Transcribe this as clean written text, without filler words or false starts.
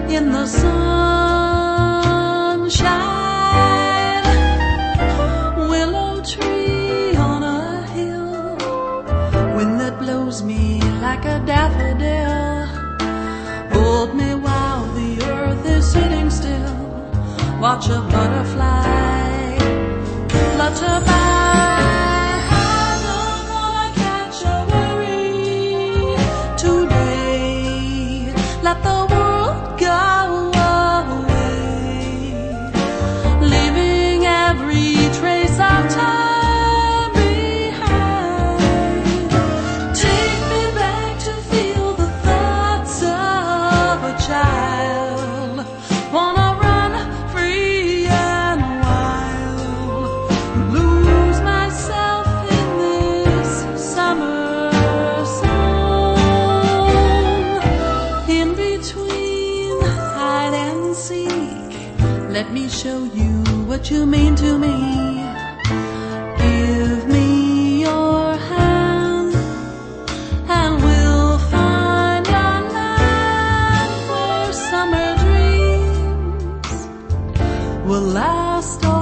in the sunshine. Willow tree on a hill, wind that blows me like a daffodil. Hold me while the earth is sitting still. Watch a butterfly flutter by. I don't wanna catch a worry today. Let the world go away, leaving every trace of time behind. Take me back to feel the thoughts of a child. Wanna run free and wild, lose myself in this summer song. In between hide and seek, let me show you what you mean to me. Give me your hand, and we'll find a land where summer dreams will last